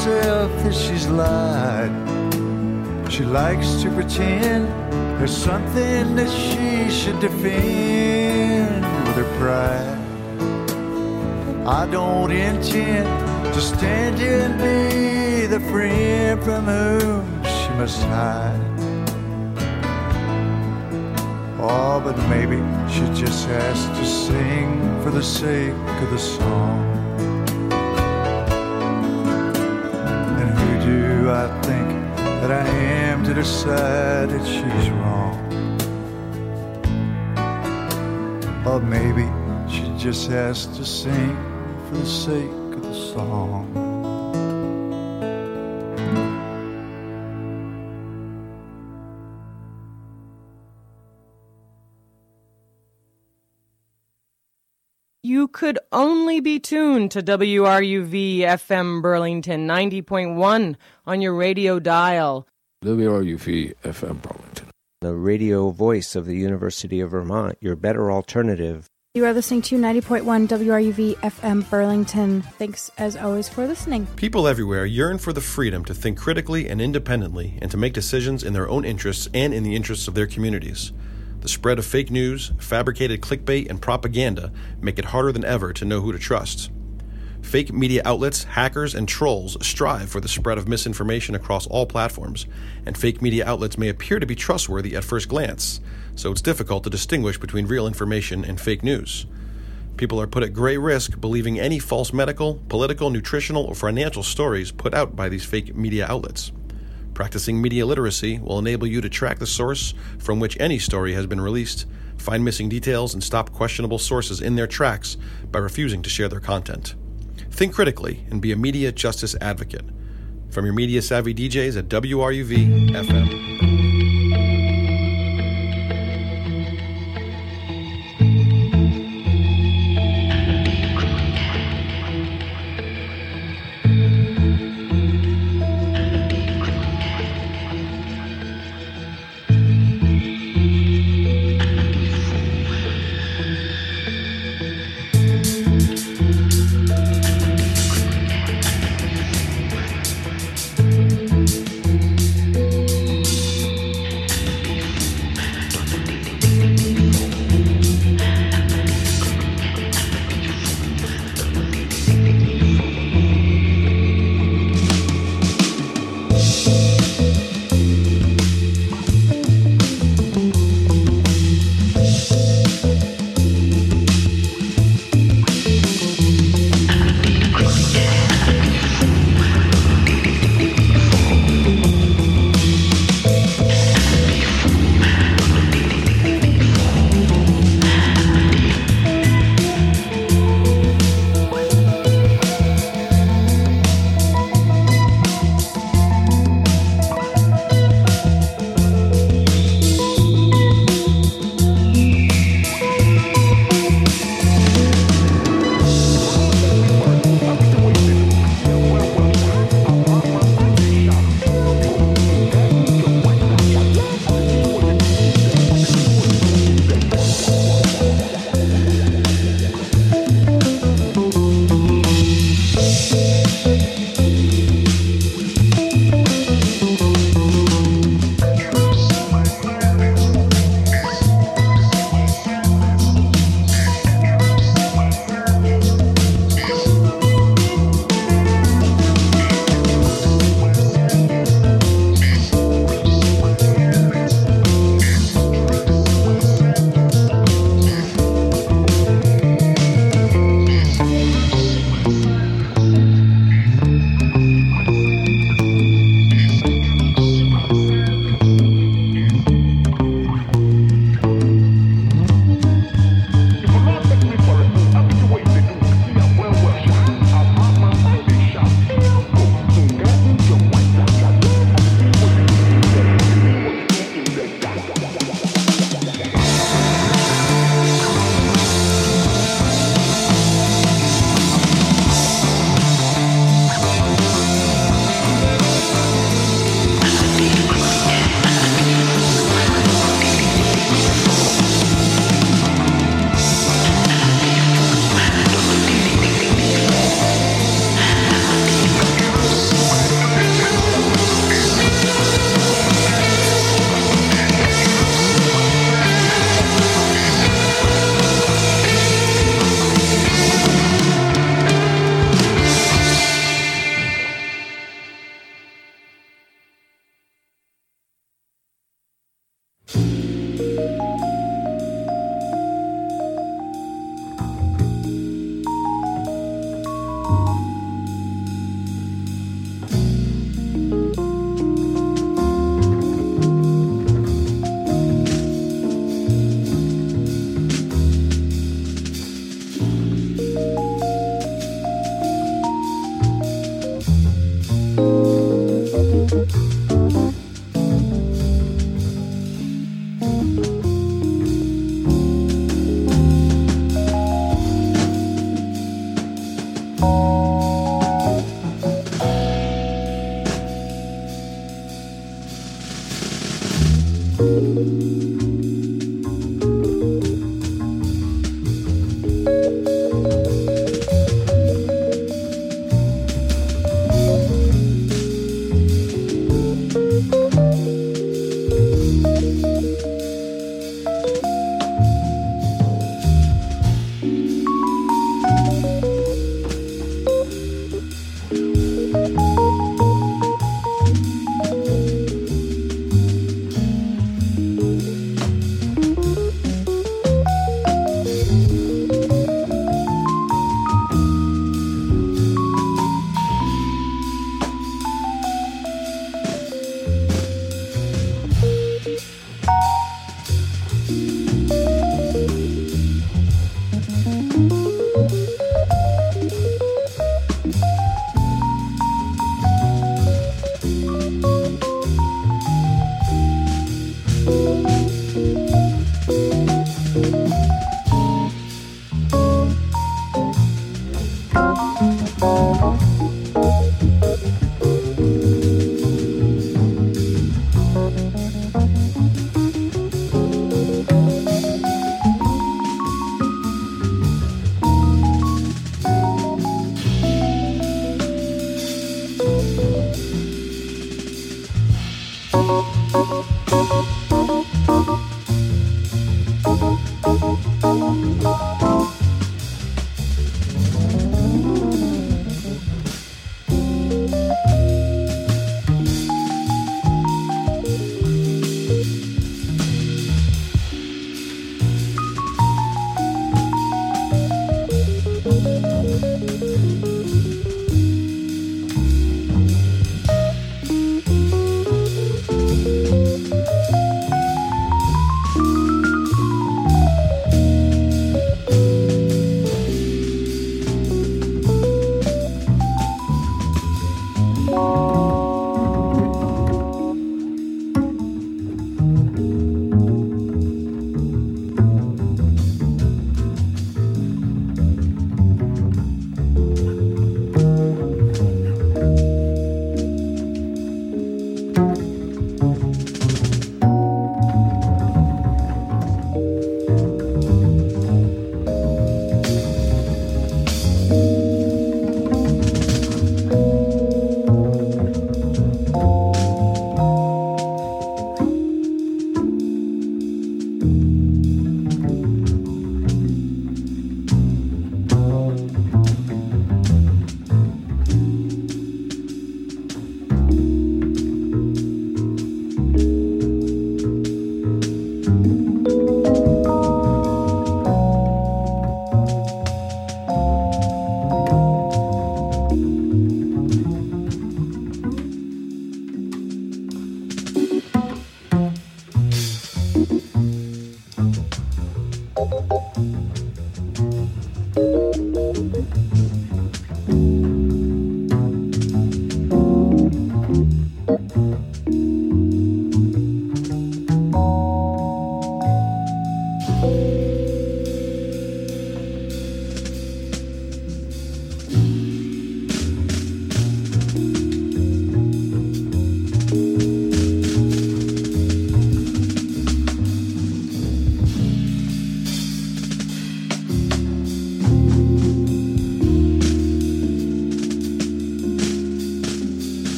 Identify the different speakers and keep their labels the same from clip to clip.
Speaker 1: herself that she's lied. She likes to pretend there's something that she should defend with her pride. I don't intend to stand here and be the friend from whom she must hide. Oh, but maybe she just has to sing for the sake of the song. And who do I think that I am to decide that she's wrong? Or maybe she just has to sing for the sake of the song.
Speaker 2: You could only be tuned to WRUV FM Burlington 90.1 on your radio dial.
Speaker 3: WRUV FM Burlington,
Speaker 4: the radio voice of the University of Vermont, your better alternative.
Speaker 5: You are listening to 90.1 WRUV FM Burlington. Thanks, as always, for listening.
Speaker 6: People everywhere yearn for the freedom to think critically and independently and to make decisions in their own interests and in the interests of their communities. The spread of fake news, fabricated clickbait, and propaganda make it harder than ever to know who to trust. Fake media outlets, hackers, and trolls strive for the spread of misinformation across all platforms, and fake media outlets may appear to be trustworthy at first glance, so it's difficult to distinguish between real information and fake news. People are put at great risk believing any false medical, political, nutritional, or financial stories put out by these fake media outlets. Practicing media literacy will enable you to track the source from which any story has been released, find missing details, and stop questionable sources in their tracks by refusing to share their content. Think critically and be a media justice advocate. From your media-savvy DJs at WRUV FM.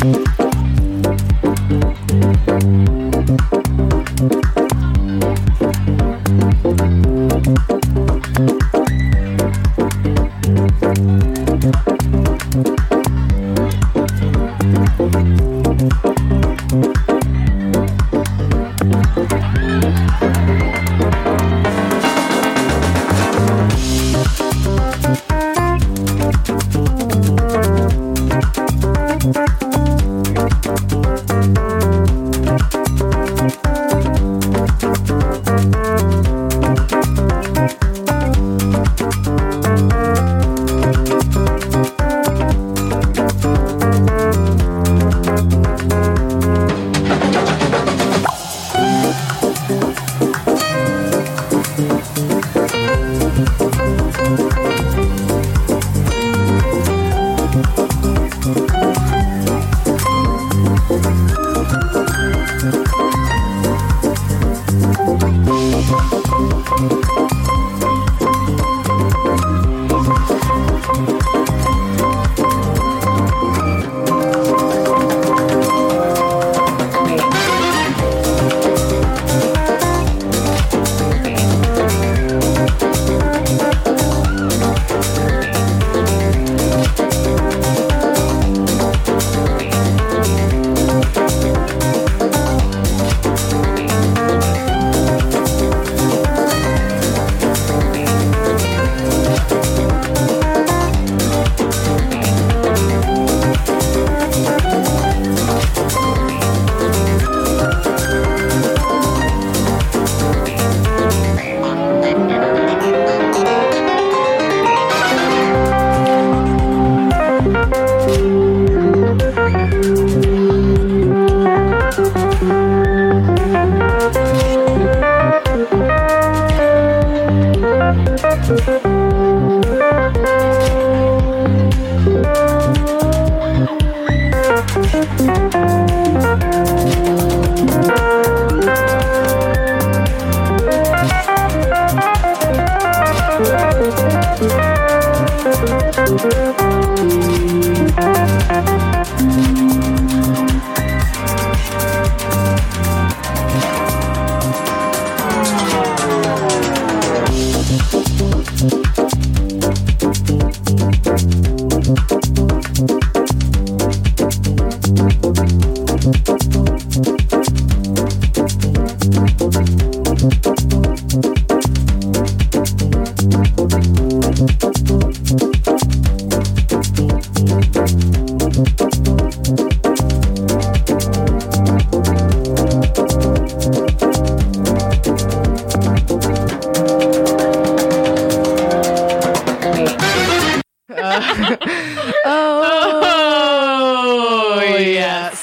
Speaker 2: Oh, yes.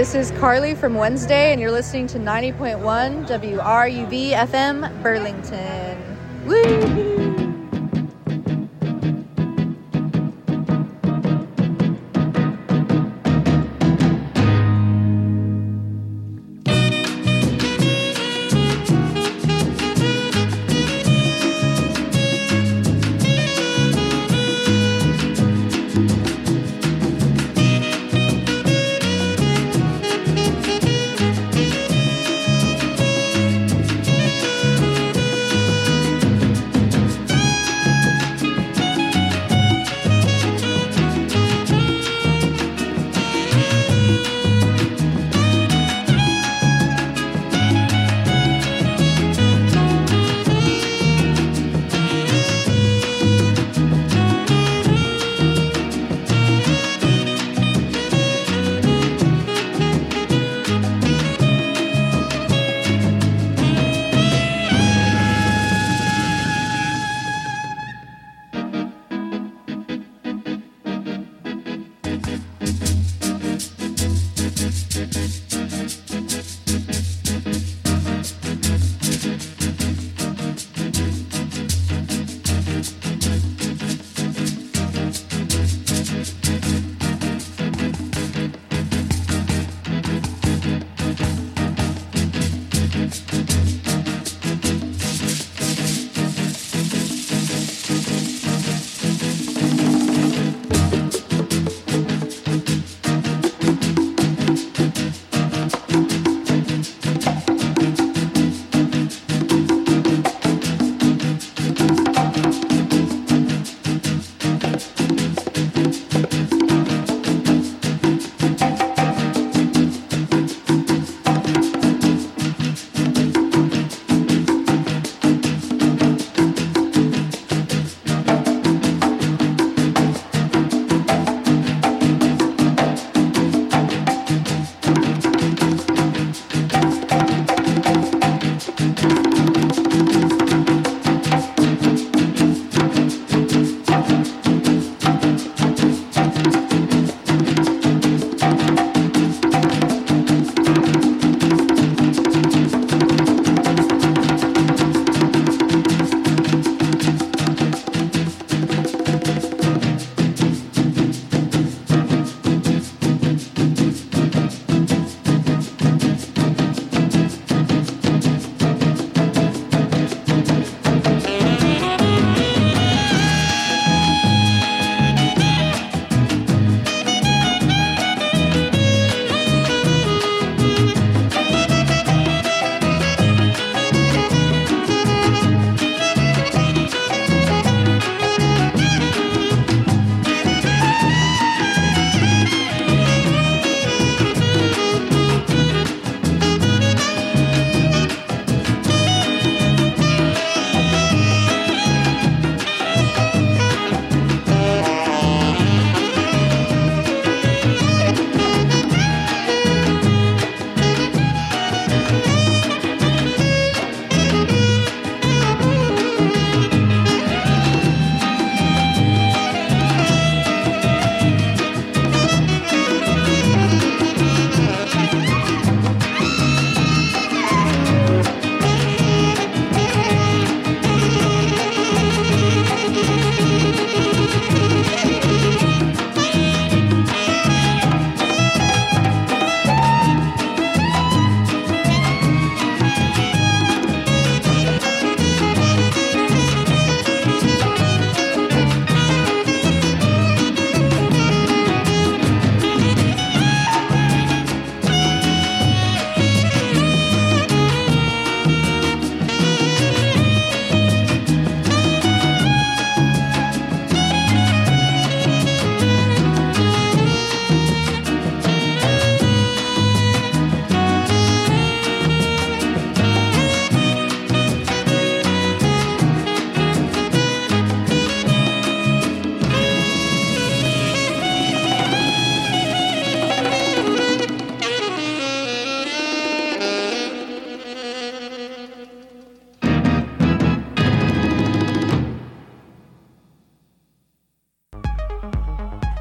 Speaker 7: This is Carly from Wednesday, and you're listening to 90.1 WRUV FM Burlington. Woo!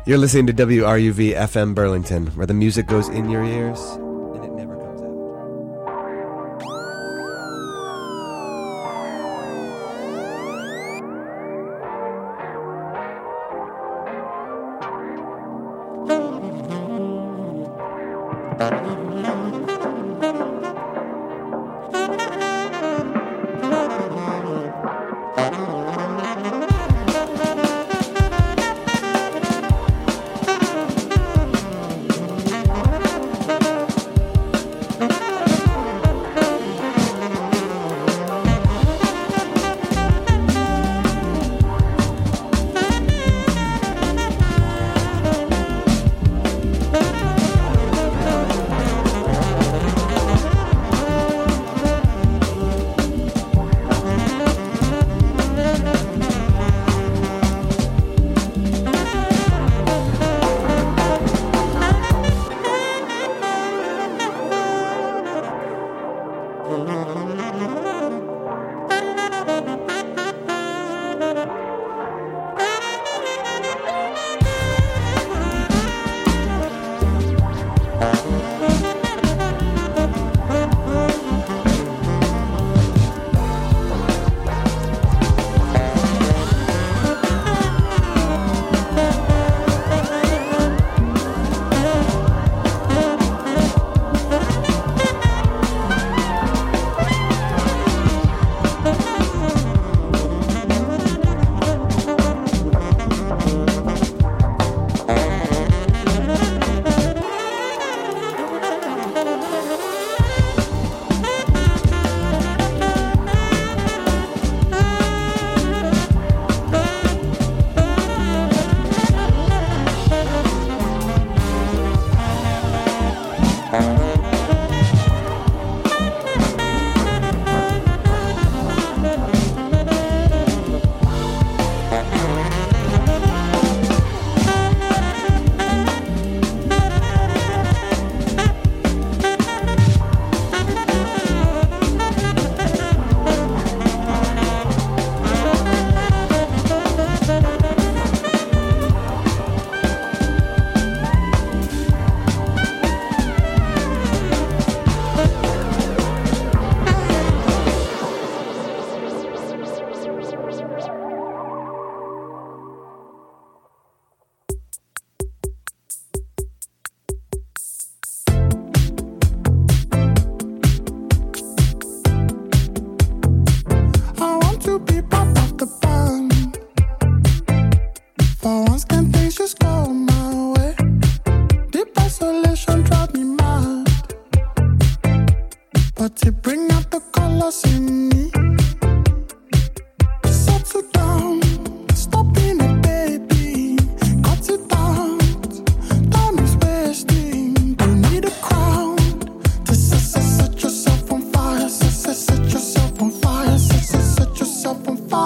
Speaker 8: You're listening to WRUV FM Burlington, where the music goes in your ears and it never comes out.
Speaker 9: On fire.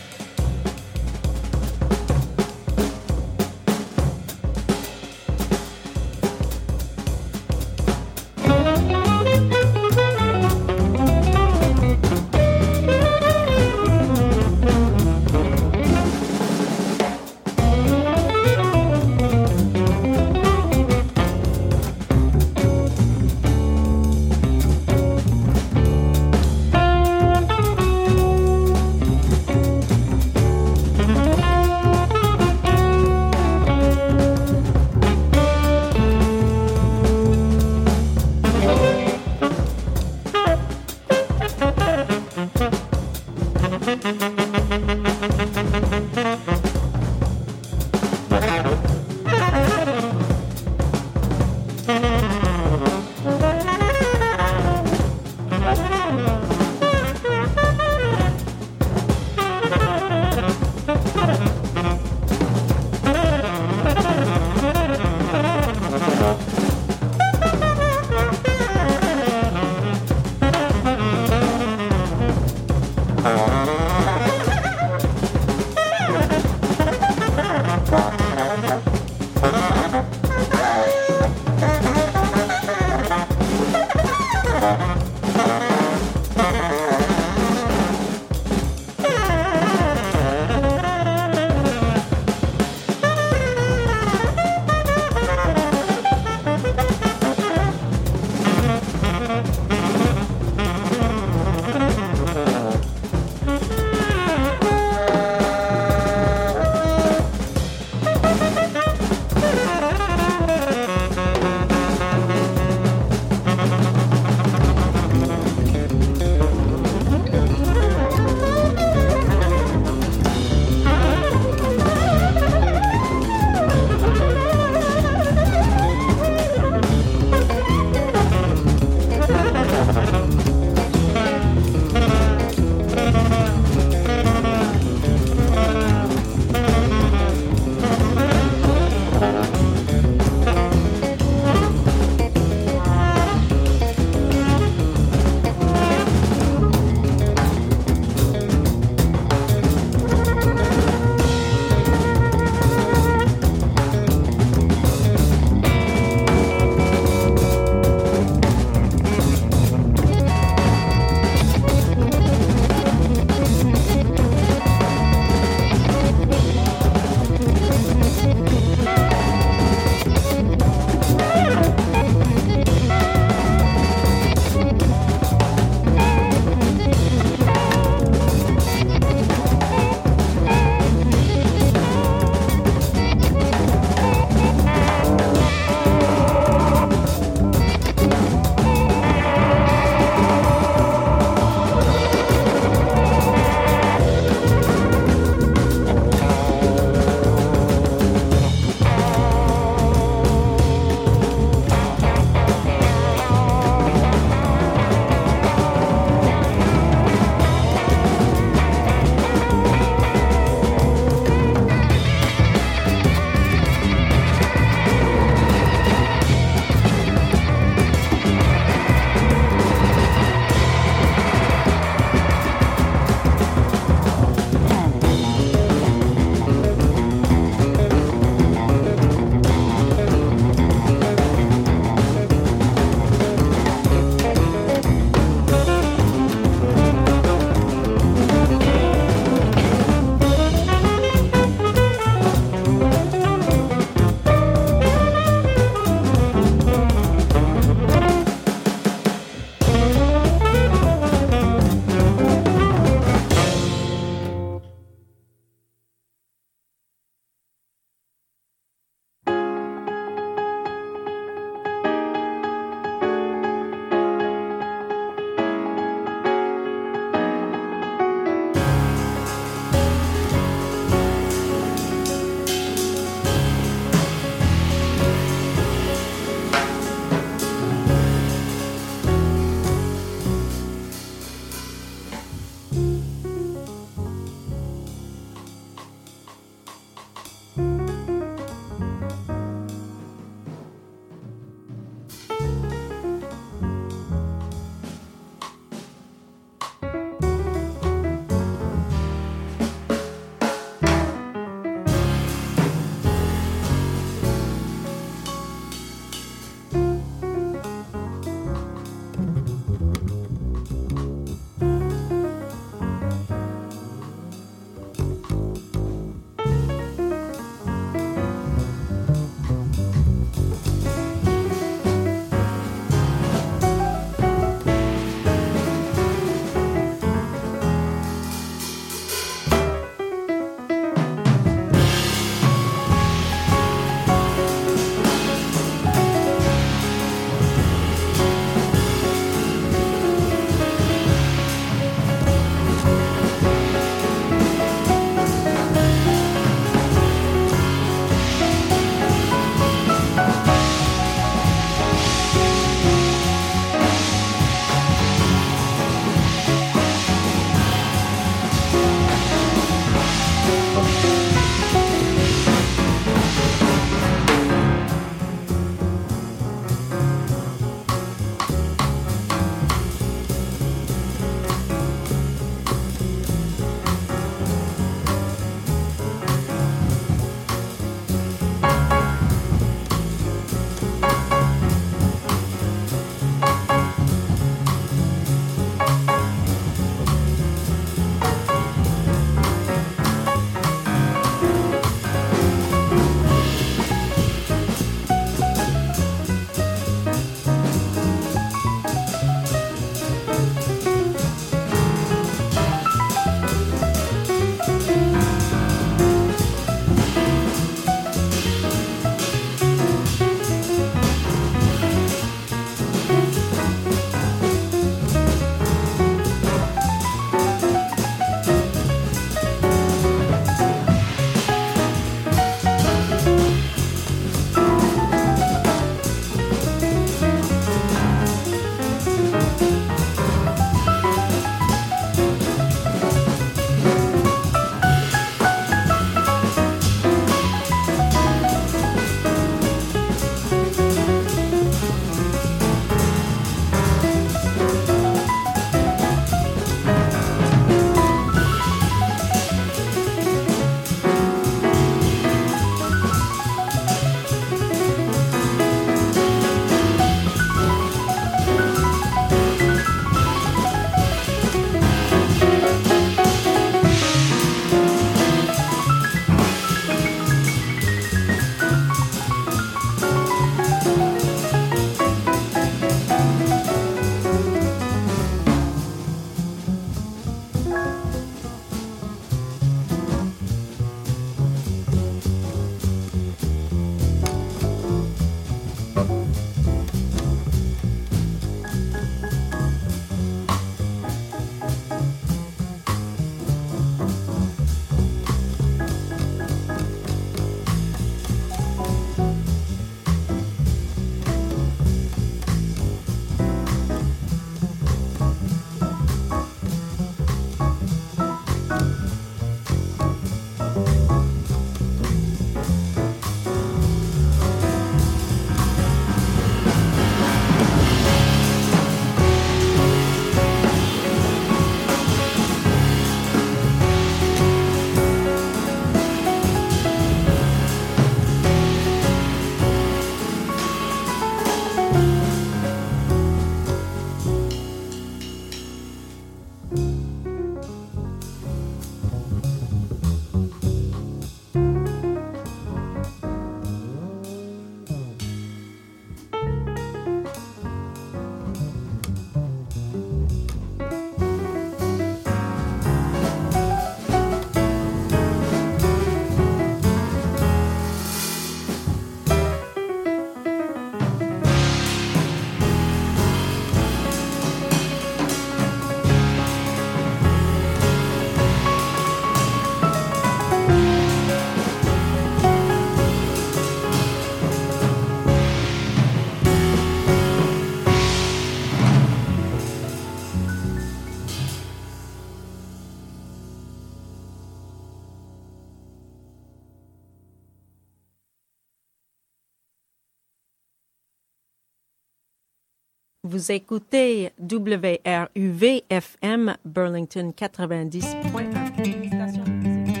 Speaker 9: Vous écoutez WRUV FM Burlington 90.1. Station de musique.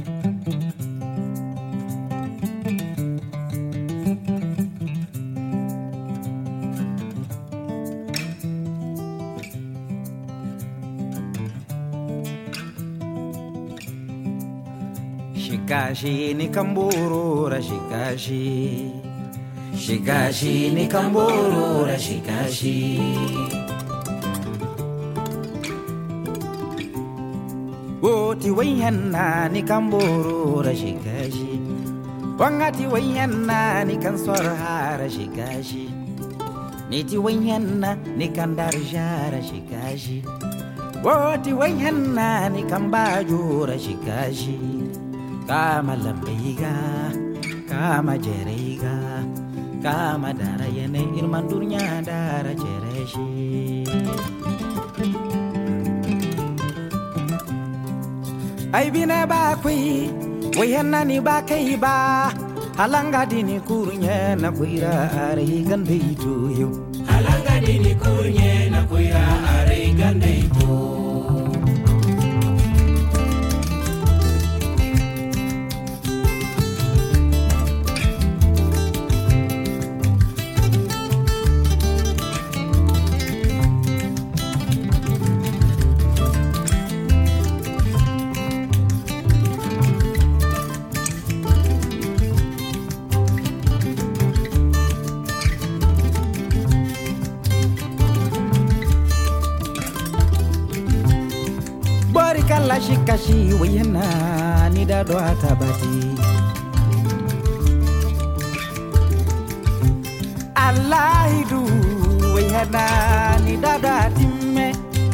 Speaker 10: Shikashi ni kamburura shikashi Shikashi ni kamburura shikashi Woti wayhanna ni kamburura shikashi Wangati wayhanna ni kansorhara shikashi Niti wayhanna ni kandarjara shikashi Woti wayhanna ni kambajura shikashi Kama lambeiga, kama jereiga, kama dara yene irmandurnya dara jereshi. Ai bine ba kui, wayana ni ba kai ba, halanga dini kurnya na kuira are gandeitu yo. Halanga dini kurnya na kuira are gandeitu. Kala shikashi wayana ni dado atabati Alaidu wayana ni dado atime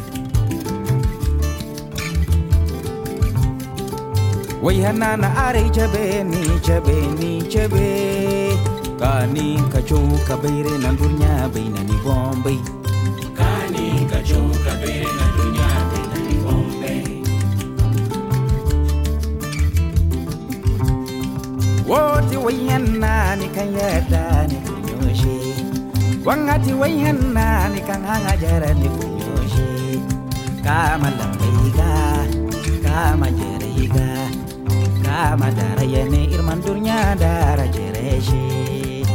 Speaker 10: Wayana na are chabe ni chabe Kani kacho kabere na dunya baina ni Bombay Kani kacho kabere na dunya baina ni Bombay Woti wayana ni kanyata ni kunyoshi Wangati wayana ni kanhanga jara ni kunyoshi Kama lambeiga, kama jereiga Kama dara yene irmandurnya dara jereshi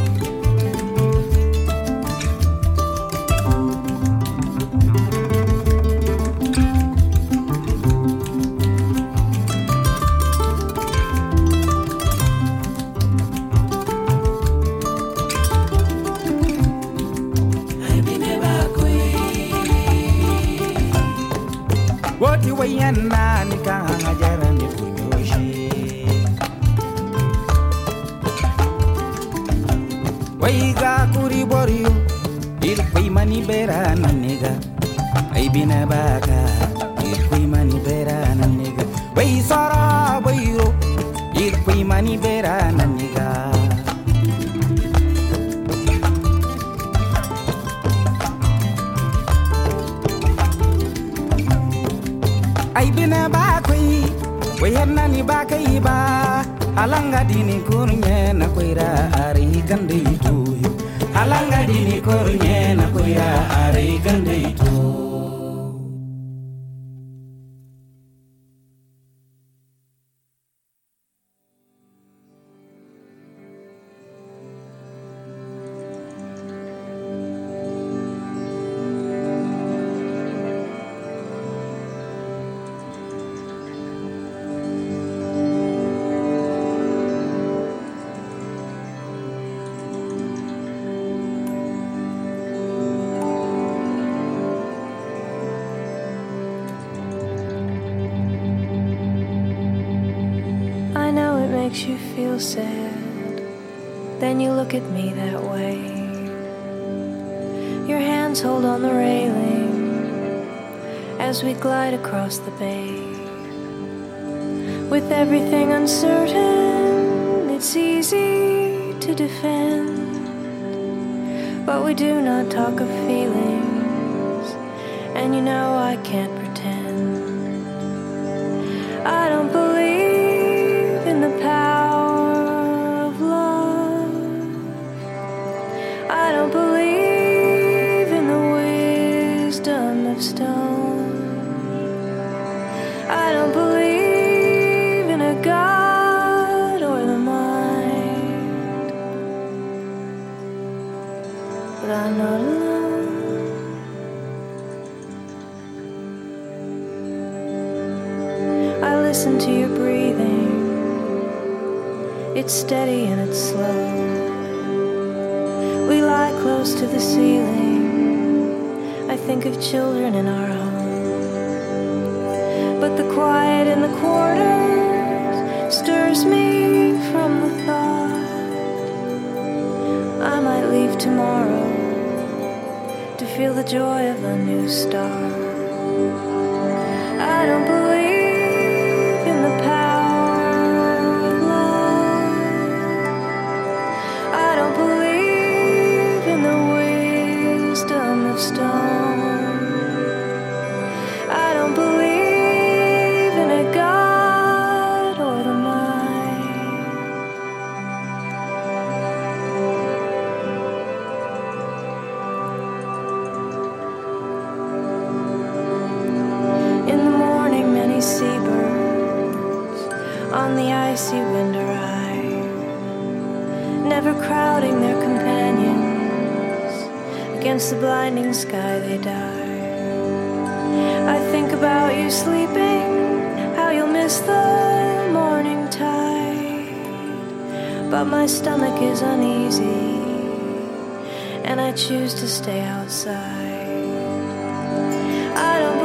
Speaker 10: Woti wayana ni kanga jara ni kunyoshi Waiga kuri borio Ilkui mani bera na nega Aibina baka Ilkui mani bera na nega Wai sara bairo Ilkui mani bera na nega Ai bina ba koi wayana ni ba kai ba alanga dini kurnya na koira ari gande itu alanga dini kurnya na koira ari gande itu
Speaker 11: makes you feel sad, then you look at me that way. Your hands hold on the railing as we glide across the bay. With everything uncertain, it's easy to defend, but we do not talk of feelings, and you know I can't pretend. I don't believe in the power of love. I don't believe in the but I'm not alone. I listen to your breathing. It's steady and it's slow. We lie close to the ceiling. I think of children in our home. But the quiet in the quarters stirs me from the thought I might leave tomorrow to feel the joy of a new start. I don't believe in the power of love. I don't believe in the wisdom of stone. I don't believe in a God or the mind. In the morning, many seabirds on the icy wind arrive, never crowding their companions. Against the blinding sky they dive. I think about you sleeping, how you'll miss the morning tide. But my stomach is uneasy, and I choose to stay outside. I don't